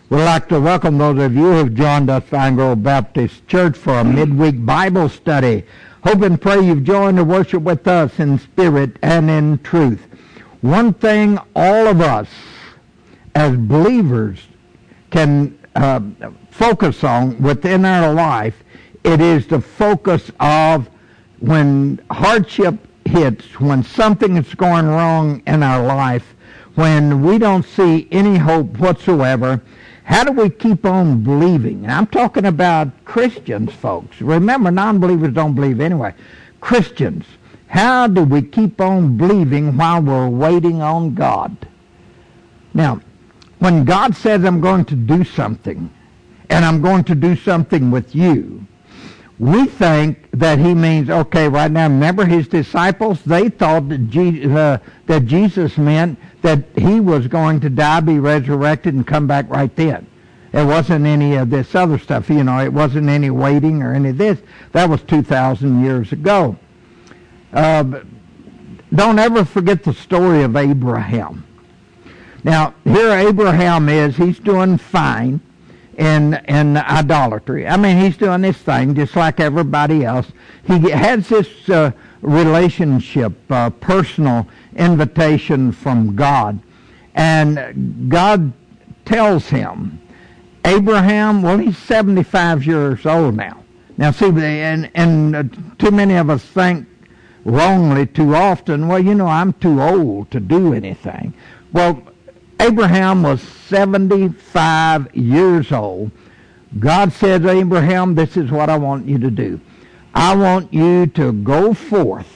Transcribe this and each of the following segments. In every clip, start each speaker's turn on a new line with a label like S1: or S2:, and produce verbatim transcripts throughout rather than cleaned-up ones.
S1: We'd like to welcome those of you who have joined us, Vine Grove Baptist Church, for a midweek Bible study. Hope and pray you've joined to worship with us in spirit and in truth. One thing all of us as believers can uh, focus on within our life, it is the focus of when hardship hits, when something is going wrong in our life, when we don't see any hope whatsoever. How do we keep on believing? And I'm talking about Christians, folks. Remember, non-believers don't believe anyway. Christians, how do we keep on believing while we're waiting on God? Now, when God says, I'm going to do something, and I'm going to do something with you, we think that he means, okay, right now, remember his disciples? They thought that, Je- uh, that Jesus meant that he was going to die, be resurrected, and come back right then. It wasn't any of this other stuff, you know. It wasn't any waiting or any of this. That was two thousand years ago. Uh, don't ever forget the story of Abraham. Now, here Abraham is. He's doing fine in in idolatry. I mean, he's doing this thing just like everybody else. He has this uh, relationship, uh, personal invitation from God. And God tells him, Abraham, well, he's seventy-five years old now. Now, see, and, and uh, too many of us think wrongly too often, well, you know, I'm too old to do anything. Well, Abraham was seventy-five years old. God said to Abraham, this is what I want you to do. I want you to go forth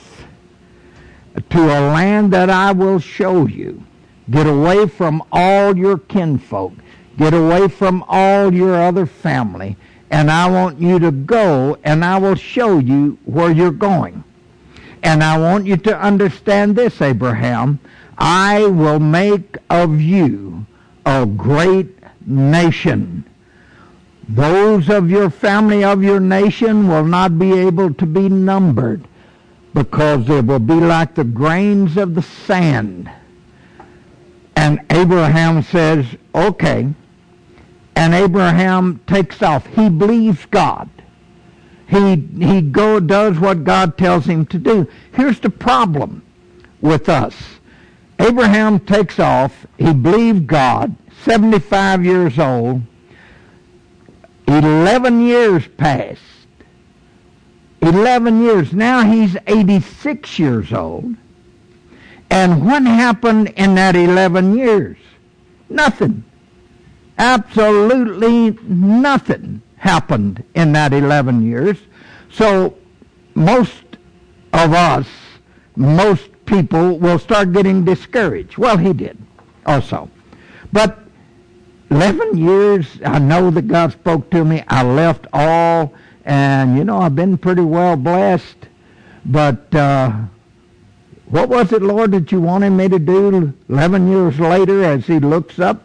S1: to a land that I will show you. Get away from all your kinfolk. Get away from all your other family. And I want you to go, and I will show you where you're going. And I want you to understand this, Abraham. I will make of you a great nation. Those of your family, of your nation, will not be able to be numbered, because they will be like the grains of the sand. And Abraham says, okay. And Abraham takes off. He believes God. He he go does what God tells him to do. Here's the problem with us. Abraham takes off. He believed God, seventy-five years old. Eleven years passed. Eleven years. Now he's eighty-six years old. And what happened in that eleven years? Nothing. Absolutely nothing happened in that eleven years. So most of us, most people will start getting discouraged. Well, he did also. But eleven years, I know that God spoke to me. I left all, and, you know, I've been pretty well blessed. But uh, what was it, Lord, that you wanted me to do eleven years later as he looks up?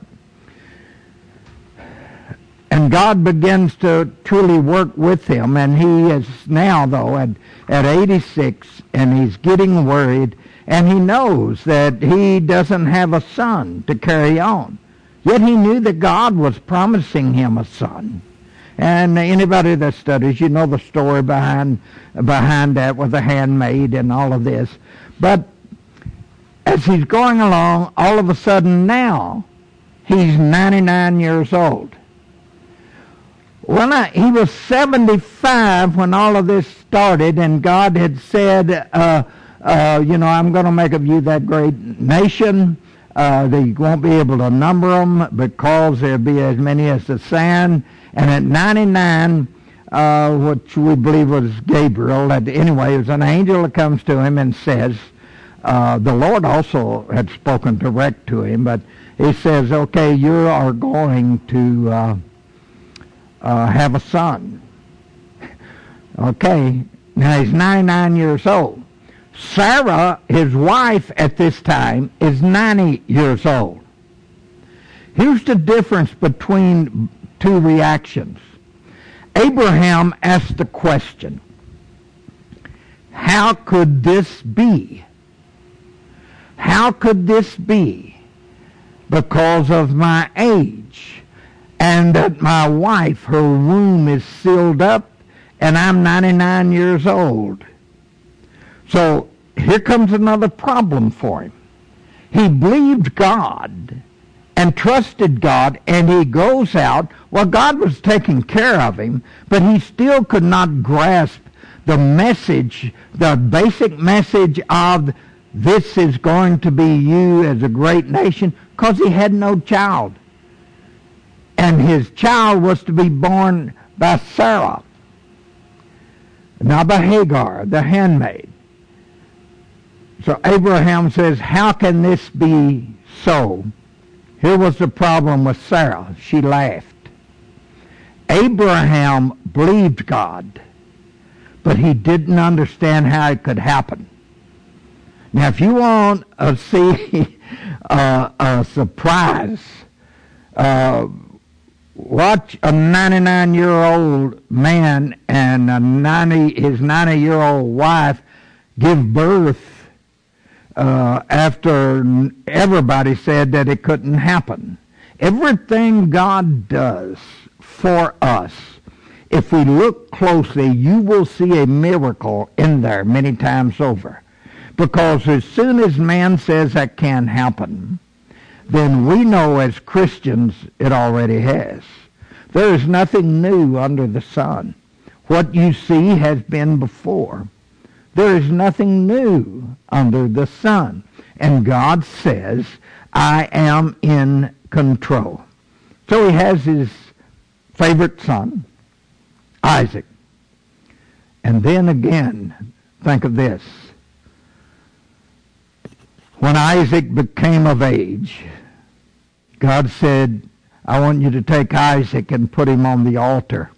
S1: And God begins to truly work with him, and he is now, though, at, at eighty-six, and he's getting worried, and he knows that he doesn't have a son to carry on. Yet he knew that God was promising him a son. And anybody that studies, you know the story behind behind that with the handmaid and all of this. But as he's going along, all of a sudden now, he's ninety-nine years old. Well, now, he was seventy-five when all of this started, and God had said, uh, uh, you know, I'm going to make of you that great nation. Uh, they won't be able to number them because there'll be as many as the sand. And at ninety-nine, uh, which we believe was Gabriel, that anyway, it was an angel that comes to him and says, uh, the Lord also had spoken direct to him, but he says, okay, you are going to uh, uh, have a son. Okay, now he's ninety-nine years old. Sarah, his wife at this time, is ninety years old. Here's the difference between two reactions. Abraham asked the question, how could this be? How could this be? Because of my age and that my wife, her womb is sealed up, and I'm ninety-nine years old. So here comes another problem for him. He believed God and trusted God, and he goes out. Well, God was taking care of him, but he still could not grasp the message, the basic message of this is going to be you as a great nation, because he had no child. And his child was to be born by Sarah, not by Hagar, the handmaid. So Abraham says, how can this be so? Here was the problem with Sarah. She laughed. Abraham believed God, but he didn't understand how it could happen. Now, if you want to see uh, a surprise, uh, watch a ninety-nine-year-old man and a ninety, his ninety-year-old wife give birth uh, after everybody said that it couldn't happen. Everything God does for us, if we look closely, you will see a miracle in there many times over. Because as soon as man says that can't happen, then we know as Christians it already has. There is nothing new under the sun. What you see has been before. There is nothing new under the sun. And God says, I am in control. So he has his favorite son, Isaac. And then again, think of this. When Isaac became of age, God said, I want you to take Isaac and put him on the altar.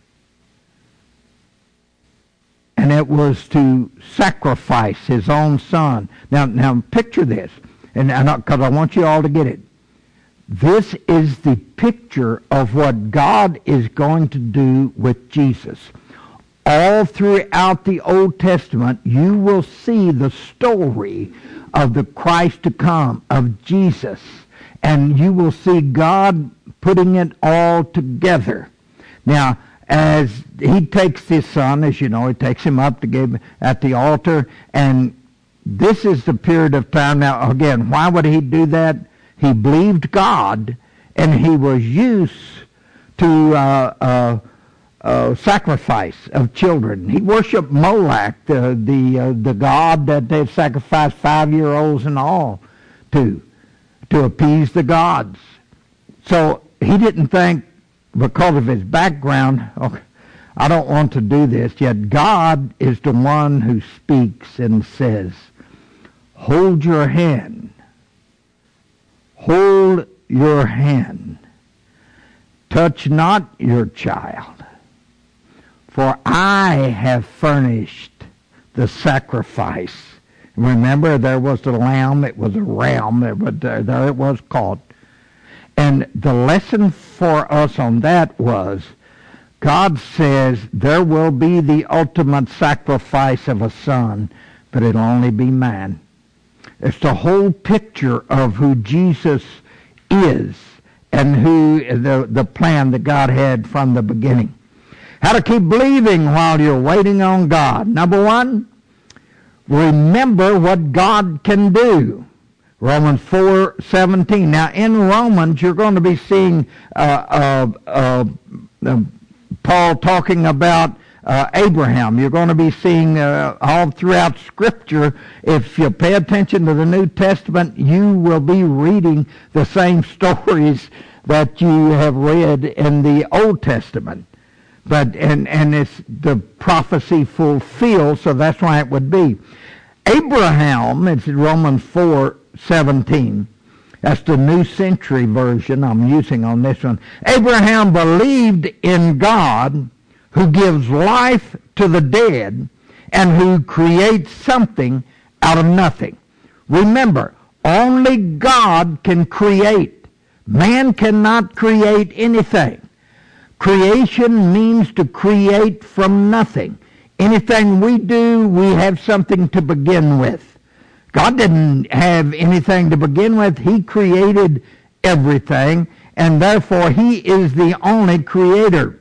S1: And it was to sacrifice his own son. Now, now picture this, and because I want you all to get it. This is the picture of what God is going to do with Jesus. All throughout the Old Testament, you will see the story of the Christ to come, of Jesus. And you will see God putting it all together. Now, as he takes his son, as you know, he takes him up to give at the altar, and this is the period of time. Now, again, why would he do that? He believed God, and he was used to uh, uh, uh, sacrifice of children. He worshipped Moloch, the the, uh, the god that they sacrificed five-year-olds and all to, to appease the gods. So he didn't think, because of his background, okay, I don't want to do this, yet God is the one who speaks and says, hold your hand. Hold your hand. Touch not your child, for I have furnished the sacrifice. Remember, there was the lamb, it was a ram, but there, there it was caught. And the lesson for us on that was, God says there will be the ultimate sacrifice of a son, but it'll only be mine. It's the whole picture of who Jesus is and who the, the plan that God had from the beginning. How to keep believing while you're waiting on God. Number one, remember what God can do. Romans four seventeen. Now, in Romans, you're going to be seeing uh, uh, uh, uh, Paul talking about uh, Abraham. You're going to be seeing uh, all throughout Scripture. If you pay attention to the New Testament, you will be reading the same stories that you have read in the Old Testament. But and and it's the prophecy fulfilled, so that's why it would be. Abraham, it's Romans four seventeen. That's the New Century Version I'm using on this one. Abraham believed in God, who gives life to the dead and who creates something out of nothing. Remember, only God can create. Man cannot create anything. Creation means to create from nothing. Anything we do, we have something to begin with. God didn't have anything to begin with. He created everything, and therefore he is the only creator.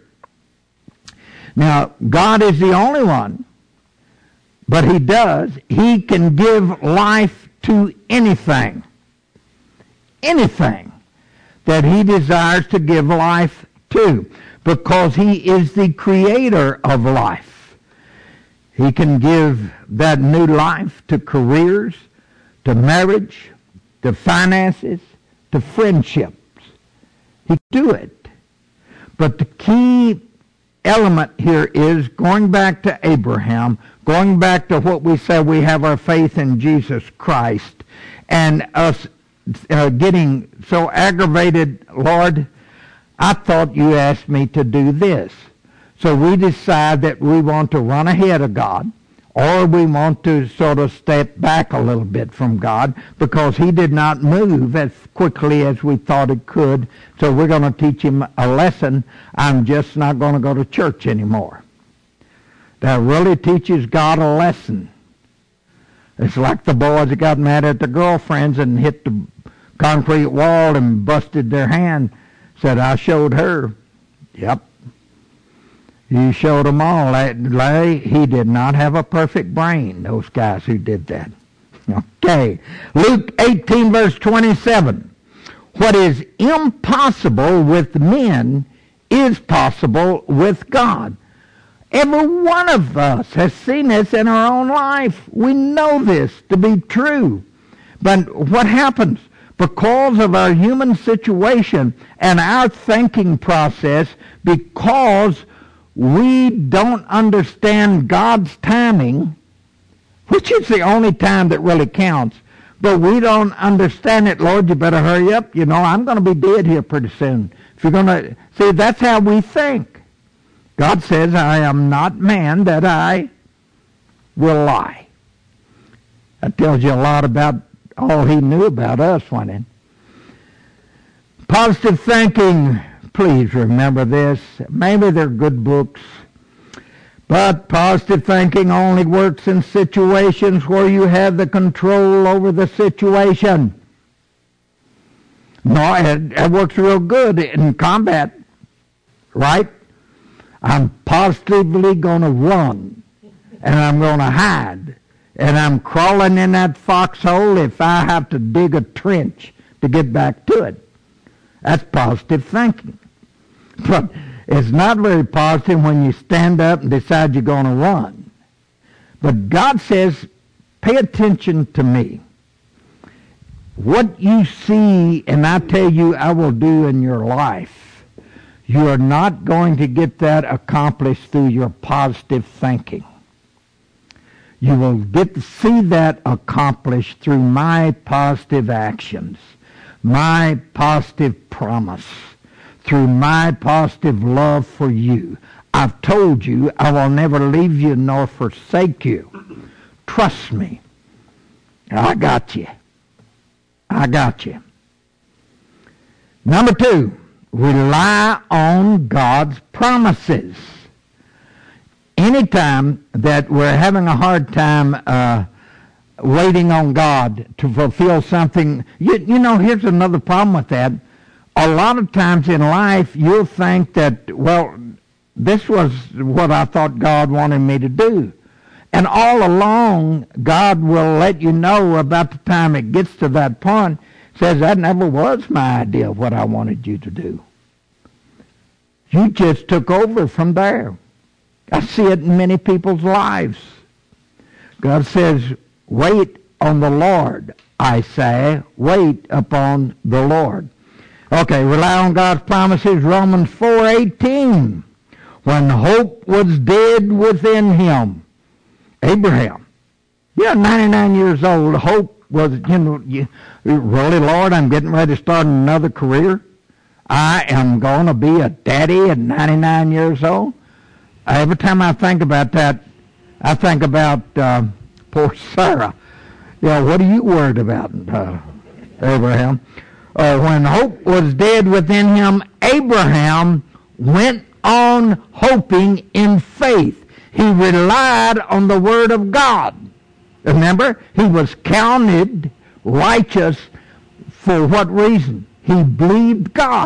S1: Now, God is the only one, but he does. He can give life to anything. Anything that he desires to give life to, because he is the creator of life. He can give that new life to careers, to marriage, to finances, to friendships. He can do it. But the key element here is going back to Abraham, going back to what we say we have our faith in Jesus Christ, and us uh, getting so aggravated, Lord, I thought you asked me to do this. So we decide that we want to run ahead of God, or we want to sort of step back a little bit from God because he did not move as quickly as we thought it could. So we're going to teach him a lesson. I'm just not going to go to church anymore. That really teaches God a lesson. It's like the boys that got mad at their girlfriends and hit the concrete wall and busted their hand. Said, I showed her. Yep. You showed them all. Larry, he did not have a perfect brain, those guys who did that. Okay. Luke eighteen, verse twenty-seven. What is impossible with men is possible with God. Every one of us has seen this in our own life. We know this to be true. But what happens? Because of our human situation and our thinking process, because we don't understand God's timing, which is the only time that really counts, but we don't understand it. Lord, you better hurry up. You know, I'm going to be dead here pretty soon. If you're going to, see, that's how we think. God says, I am not man that I will lie. That tells you a lot about all he knew about us, wasn't it? Positive thinking. Please remember this. Maybe they're good books, but positive thinking only works in situations where you have the control over the situation. No, it, it works real good in combat, right? I'm positively going to run, and I'm going to hide, and I'm crawling in that foxhole if I have to dig a trench to get back to it. That's positive thinking. But it's not very positive when you stand up and decide you're going to run. But God says, pay attention to me. What you see and I tell you I will do in your life, you are not going to get that accomplished through your positive thinking. You will get to see that accomplished through my positive actions, my positive promise, through my positive love for you. I've told you I will never leave you nor forsake you. Trust me. I got you. I got you. Number two, rely on God's promises. Anytime that we're having a hard time uh, waiting on God to fulfill something, you, you know, here's another problem with that. A lot of times in life, you'll think that, well, this was what I thought God wanted me to do. And all along, God will let you know about the time it gets to that point, says, that never was my idea of what I wanted you to do. You just took over from there. I see it in many people's lives. God says, wait on the Lord, I say, wait upon the Lord. Okay, rely on God's promises, Romans four eighteen. When hope was dead within him, Abraham, yeah, ninety-nine years old, hope was, you know, you, really, Lord, I'm getting ready to start another career. I am going to be a daddy at ninety-nine years old. Every time I think about that, I think about uh, poor Sarah. Yeah, what are you worried about, uh, Abraham? Uh, when hope was dead within him, Abraham went on hoping in faith. He relied on the word of God. Remember, he was counted righteous for what reason? He believed God.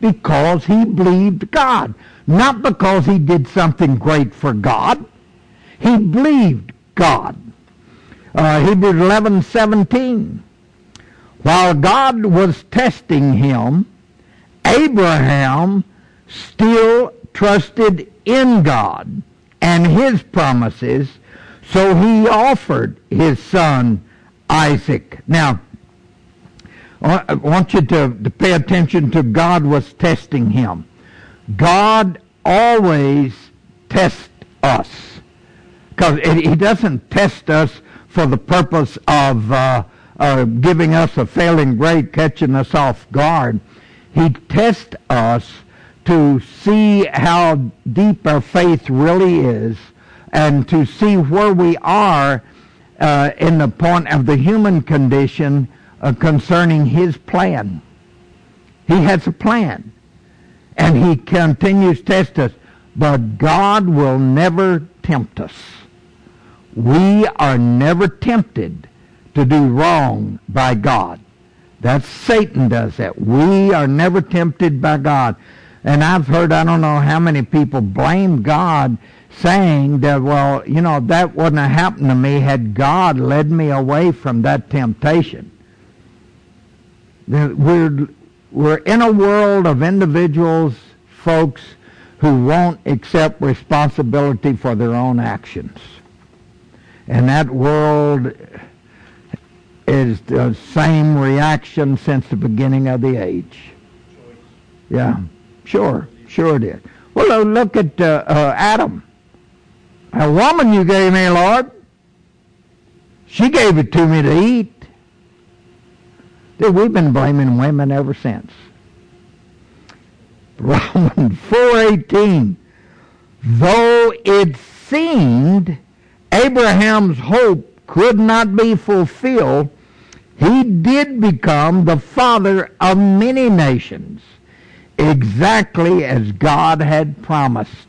S1: because he believed God. Not because he did something great for God. He believed God. Uh, Hebrews eleven seventeen. While God was testing him, Abraham still trusted in God and his promises, so he offered his son Isaac. Now, I want you to, to pay attention to God was testing him. God always tests us. Because he doesn't test us for the purpose of uh, uh, giving us a failing grade, catching us off guard. He tests us to see how deep our faith really is and to see where we are uh, in the point of the human condition uh, concerning his plan. He has a plan, and he continues to test us, but God will never tempt us. We are never tempted to do wrong by God. That's Satan does that. We are never tempted by God. And I've heard, I don't know how many people blame God, saying that, well, you know, that wouldn't have happened to me had God led me away from that temptation. We're, we're in a world of individuals, folks, who won't accept responsibility for their own actions. And that world is the same reaction since the beginning of the age. Yeah, sure, sure it is. Well, look at uh, uh, Adam. A woman you gave me, Lord. She gave it to me to eat. Dude, we've been blaming women ever since. Romans four eighteen. Though it seemed Abraham's hope could not be fulfilled, he did become the father of many nations, exactly as God had promised.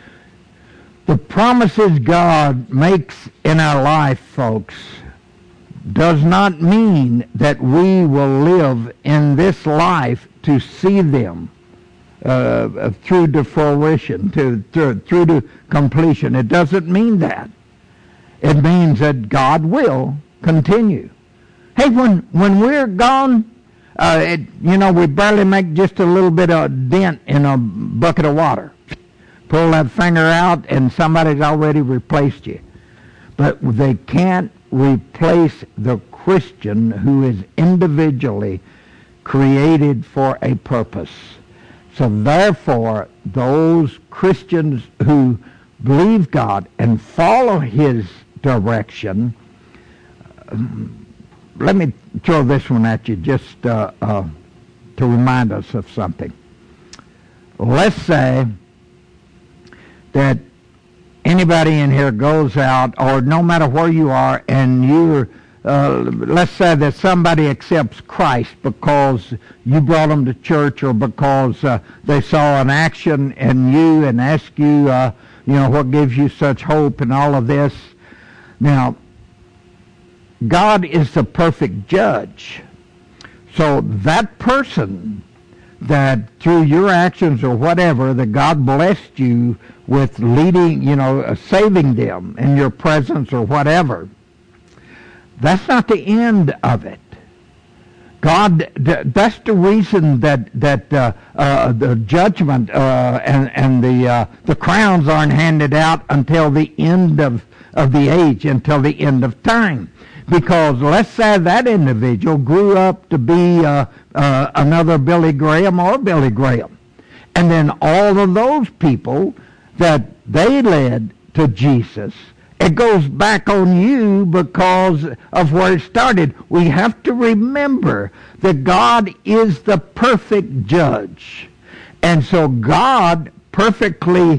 S1: The promises God makes in our life, folks, does not mean that we will live in this life to see them uh, through to fruition, to, to, through to completion. It doesn't mean that. It means that God will continue. Hey, when when we're gone, uh, it, you know, we barely make just a little bit of a dent in a bucket of water. Pull that finger out and somebody's already replaced you. But they can't replace the Christian who is individually created for a purpose. So therefore, those Christians who believe God and follow his direction, um, let me throw this one at you just uh, uh, to remind us of something. Let's say that anybody in here goes out, or no matter where you are, and you're, uh, let's say that somebody accepts Christ because you brought them to church, or because uh, they saw an action in you and asked you, uh, you know, what gives you such hope and all of this. Now, God is the perfect judge. So that person that through your actions or whatever, that God blessed you with leading, you know, uh, saving them in your presence or whatever, that's not the end of it. God, that's the reason that that uh, uh, the judgment uh, and and the uh, the crowns aren't handed out until the end of of the age, until the end of time. Because let's say that individual grew up to be uh, uh, another Billy Graham or Billy Graham, and then all of those people that they led to Jesus, it goes back on you because of where it started. We have to remember that God is the perfect judge. And so God perfectly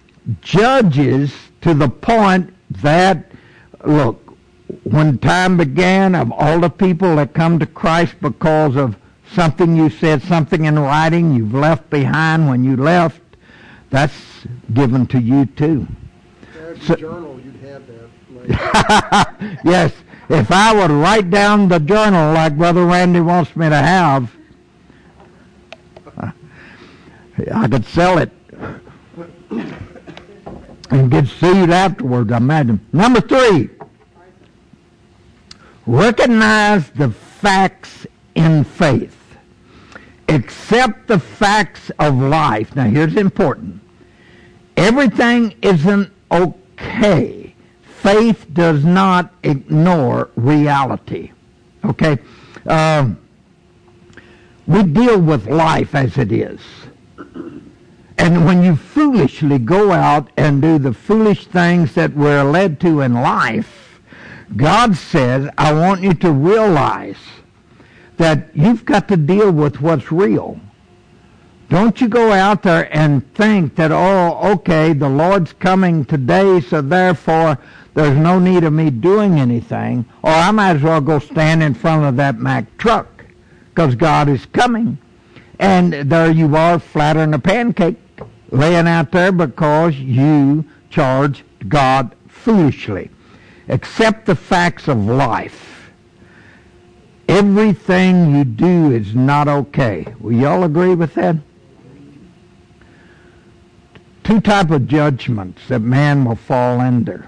S1: judges to the point that, look, when time began, of all the people that come to Christ because of something you said, something in writing you've left behind when you left, that's given to you too.
S2: There's
S1: So,
S2: a journal, you'd have that. Like,
S1: yes, if I would write down the journal like Brother Randy wants me to have. I could sell it and get sued afterwards, I imagine. Number three, recognize the facts in faith. Accept the facts of life. Now here's important. Everything isn't okay. Faith does not ignore reality. Okay? Um, we deal with life as it is. And when you foolishly go out and do the foolish things that we're led to in life, God says, I want you to realize that you've got to deal with what's real. Don't you go out there and think that, oh, okay, the Lord's coming today, so therefore there's no need of me doing anything, or I might as well go stand in front of that Mack truck, because God is coming. And there you are, flattering a pancake, laying out there because you charged God foolishly. Accept the facts of life. Everything you do is not okay. Will y'all agree with that? Two type of judgments that man will fall under.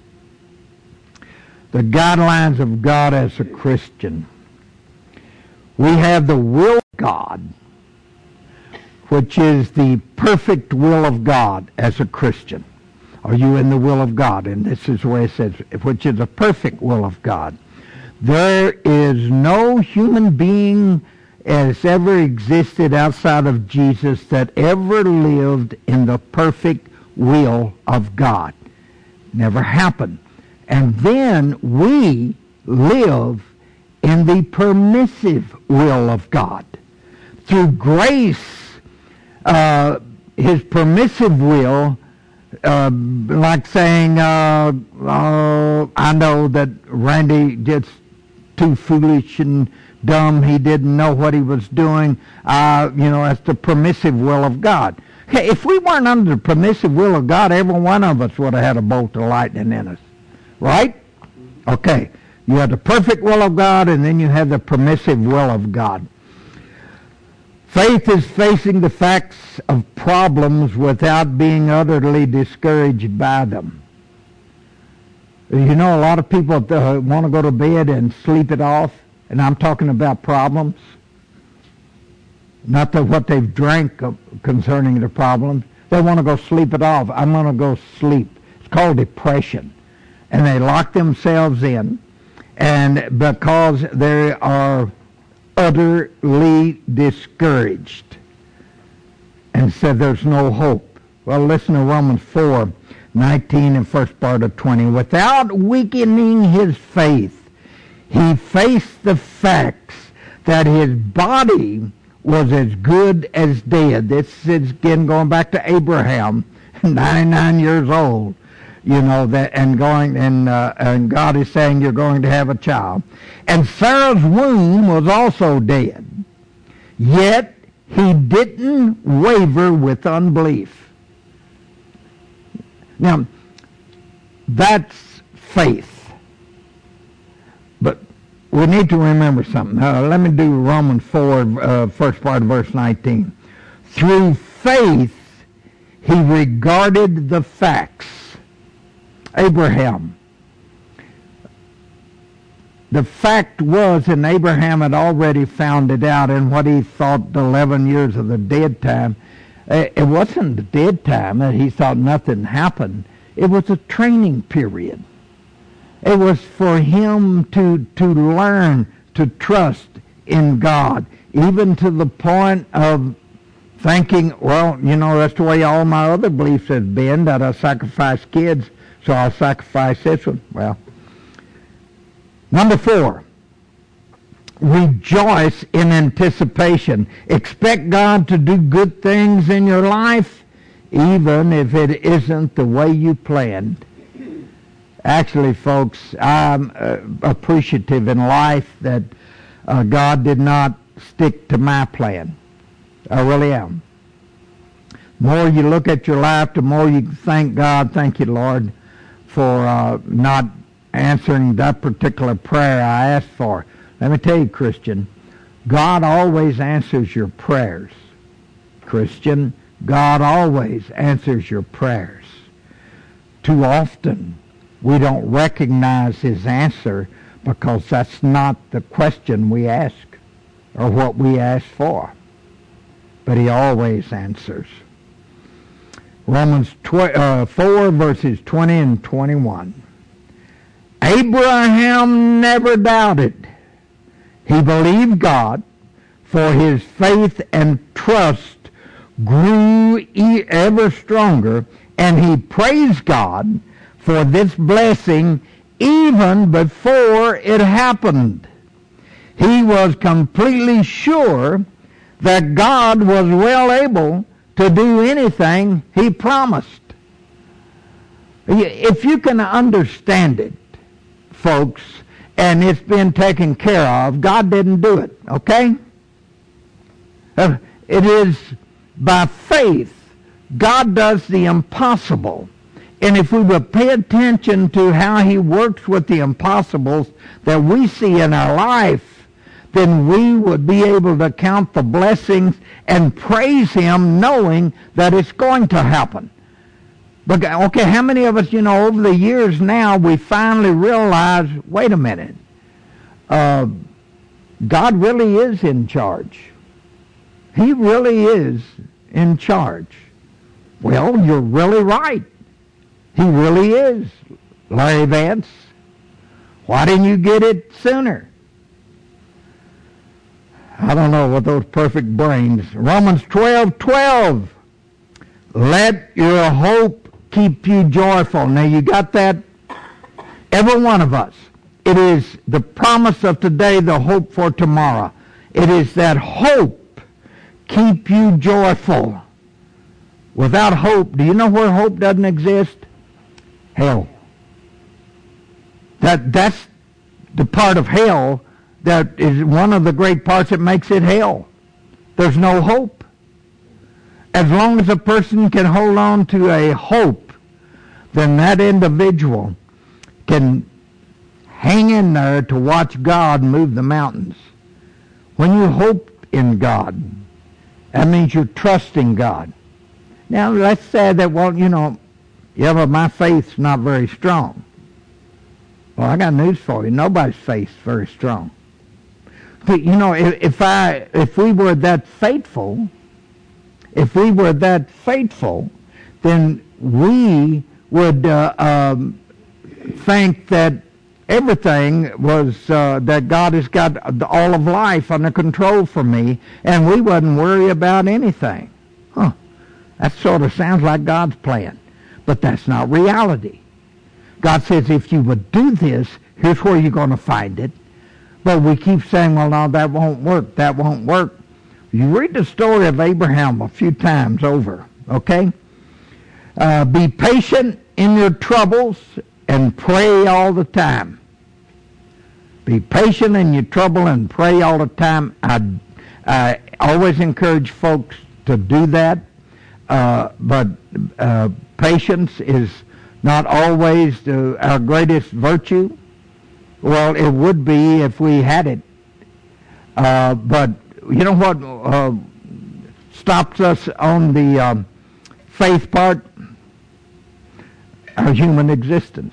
S1: The guidelines of God as a Christian. We have the will of God, which is the perfect will of God as a Christian. Are you in the will of God? And this is where it says, which is the perfect will of God. There is no human being has ever existed outside of Jesus that ever lived in the perfect will of God. Never happened. And then we live in the permissive will of God. Through grace, uh, his permissive will, uh, like saying, uh, uh, I know that Randy just too foolish and dumb, he didn't know what he was doing, uh, you know, that's the permissive will of God. Hey, if we weren't under the permissive will of God, every one of us would have had a bolt of lightning in us. Right? Okay. You have the perfect will of God, and then you have the permissive will of God. Faith is facing the facts of problems without being utterly discouraged by them. You know, a lot of people uh, want to go to bed and sleep it off, and I'm talking about problems. Not the, what they've drank concerning the problems. They want to go sleep it off. I'm going to go sleep. It's called depression. And they lock themselves in, and because they are utterly discouraged and said there's no hope. Well, listen to Romans four nineteen and first part of twenty. Without weakening his faith, he faced the facts that his body was as good as dead. This is again going back to Abraham, ninety-nine years old. You know that, and going, and uh, and God is saying you're going to have a child. And Sarah's womb was also dead. Yet he didn't waver with unbelief. Now, that's faith. But we need to remember something. Uh, let me do Romans four, uh, first part of verse nineteen. Through faith, he regarded the facts. Abraham. The fact was, and Abraham had already found it out in what he thought the eleven years of the dead time. It wasn't the dead time that he thought nothing happened. It was a training period. It was for him to, to learn to trust in God, even to the point of thinking, well, you know, that's the way all my other beliefs have been, that I sacrifice kids, so I'll sacrifice this one. Well, number four, rejoice in anticipation. Expect God to do good things in your life, even if it isn't the way you planned. Actually, folks, I'm uh, appreciative in life that uh, God did not stick to my plan. I really am. The more you look at your life, the more you thank God, thank you, Lord, for uh, not answering that particular prayer I asked for. Let me tell you, Christian, God always answers your prayers. Christian, God always answers your prayers. Too often, we don't recognize his answer because that's not the question we ask or what we ask for. But he always answers. Romans tw- uh, four, verses twenty and twenty-one. Abraham never doubted. He believed God, for his faith and trust grew e- ever stronger, and he praised God for this blessing even before it happened. He was completely sure that God was well able to do anything he promised. If you can understand it, folks, and it's been taken care of, God didn't do it, okay? Uh, it is by faith. God does the impossible. And if we would pay attention to how he works with the impossibles that we see in our life, then we would be able to count the blessings and praise him knowing that it's going to happen. But, okay, how many of us, you know, over the years now, we finally realize, wait a minute, uh, God really is in charge. He really is in charge. Well, you're really right. He really is, Larry Vance. Why didn't you get it sooner? I don't know what those perfect brains. Romans twelve twelve. Let your hope keep you joyful. Now you got that? Every one of us. It is the promise of today, the hope for tomorrow. It is that hope keep you joyful. Without hope, do you know where hope doesn't exist? Hell. That that's the part of hell that is one of the great parts that makes it hell. There's no hope. As long as a person can hold on to a hope, then that individual can hang in there to watch God move the mountains. When you hope in God, that means you're trusting God. Now, let's say that, well, you know, yeah, but my faith's not very strong. Well, I got news for you. Nobody's faith's very strong. But, you know, if, if I, if we were that faithful, if we were that faithful, then we would uh, um, think that everything was, uh, that God has got all of life under control for me, and we wouldn't worry about anything. Huh. That sort of sounds like God's plan. But that's not reality. God says if you would do this, here's where you're going to find it. But we keep saying, well, no, that won't work, that won't work. You read the story of Abraham a few times over, okay? Uh, be patient in your troubles and pray all the time. Be patient in your trouble and pray all the time. I, I always encourage folks to do that, uh, but uh, patience is not always the, our greatest virtue. Well, it would be if we had it. Uh, but you know what uh, stops us on the um, faith part? Our human existence.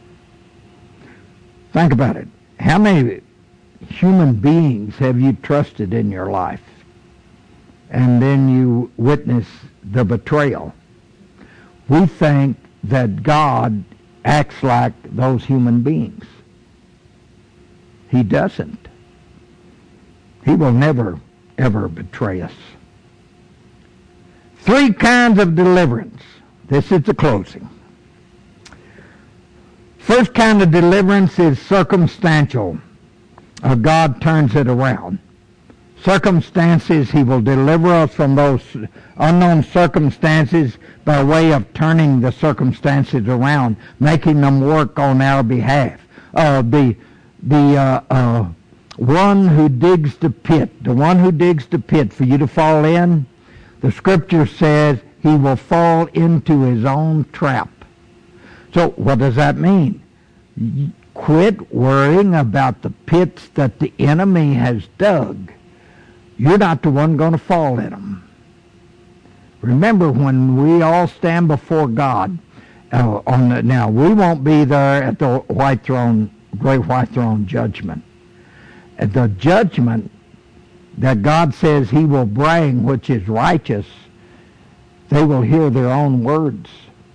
S1: Think about it. How many human beings have you trusted in your life? And then you witness the betrayal. We think that God acts like those human beings. He doesn't. He will never, ever betray us. Three kinds of deliverance. This is the closing. First kind of deliverance is circumstantial. Uh, God turns it around. Circumstances, he will deliver us from those unknown circumstances by way of turning the circumstances around, making them work on our behalf. Uh, the the uh, uh, one who digs the pit, the one who digs the pit for you to fall in, the scripture says he will fall into his own trap. So what does that mean? Quit worrying about the pits that the enemy has dug. You're not the one going to fall in them. Remember, when we all stand before God, uh, on the, now we won't be there at the white throne, great white throne judgment. At the judgment that God says he will bring, which is righteous, they will hear their own words.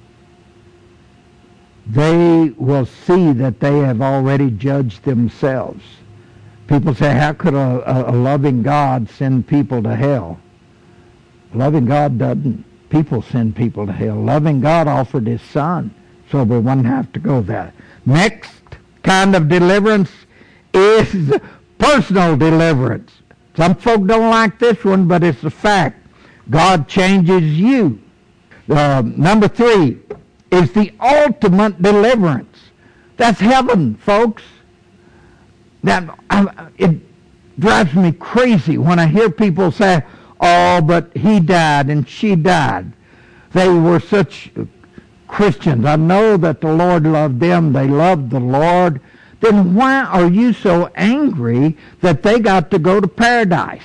S1: They will see that they have already judged themselves. People say, how could a, a, a loving God send people to hell? Loving God doesn't. People send people to hell. Loving God offered his son, so we wouldn't have to go there. Next kind of deliverance is personal deliverance. Some folk don't like this one, but it's a fact. God changes you. Uh, number three is the ultimate deliverance. That's heaven, folks. That I, it drives me crazy when I hear people say, oh, but he died and she died. They were such Christians. I know that the Lord loved them. They loved the Lord. Then why are you so angry that they got to go to paradise?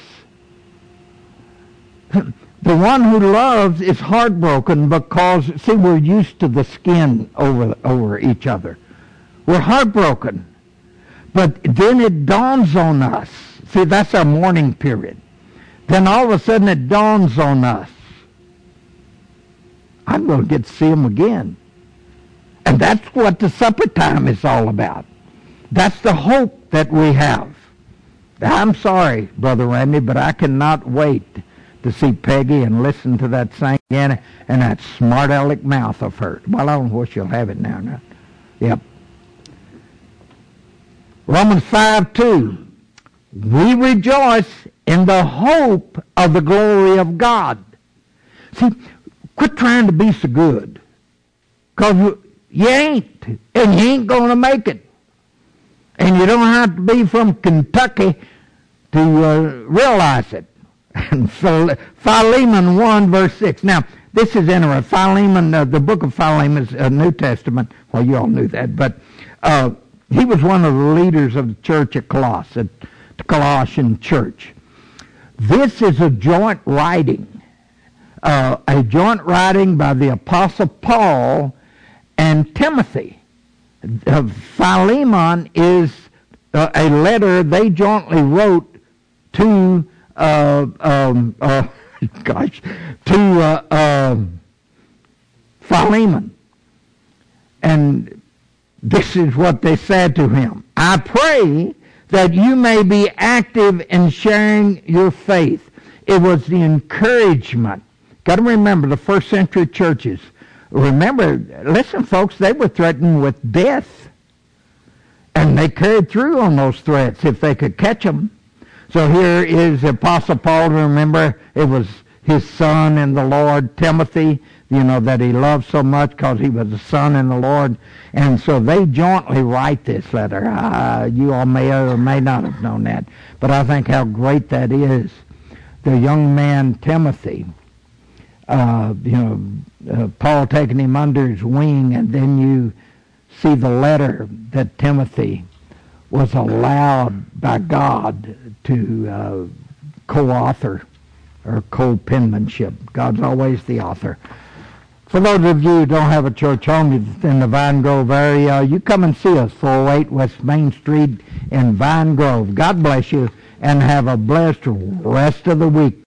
S1: The one who loves is heartbroken because, see, we're used to the skin over, over each other. We're heartbroken. But then it dawns on us. See, that's our mourning period. Then all of a sudden it dawns on us. I'm going to get to see him again. And that's what the supper time is all about. That's the hope that we have. I'm sorry, Brother Randy, but I cannot wait to see Peggy and listen to that sing again and that smart aleck mouth of hers. Well, I don't know what she'll have it now. now. Yep. Romans five two. We rejoice in the hope of the glory of God. See, quit trying to be so good. Because you ain't. And you ain't going to make it. And you don't have to be from Kentucky to uh, realize it. And Philemon one, verse six. Now, this is interesting. Philemon, uh, the book of Philemon is a New Testament. Well, you all knew that. But uh, he was one of the leaders of the church at Colossus, at the Colossian church. This is a joint writing. Uh, a joint writing by the Apostle Paul and Timothy. Uh, Philemon is uh, a letter they jointly wrote to uh, um, uh, gosh, to uh, uh, Philemon. And this is what they said to him. I pray that you may be active in sharing your faith. It was the encouragement. Got to remember the first century churches. Remember, listen, folks, they were threatened with death. And they carried through on those threats if they could catch them. So here is the Apostle Paul. Remember, it was his son in the Lord, Timothy, you know, that he loved so much because he was a son in the Lord. And so they jointly write this letter. Uh, you all may or may not have known that. But I think how great that is. The young man, Timothy, uh, you know, uh, Paul taking him under his wing, and then you see the letter that Timothy was allowed by God to uh, co-author or co-penmanship. God's always the author. For those of you who don't have a church home in the Vine Grove area, you come and see us, four oh eight West Main Street in Vine Grove. God bless you, and have a blessed rest of the week.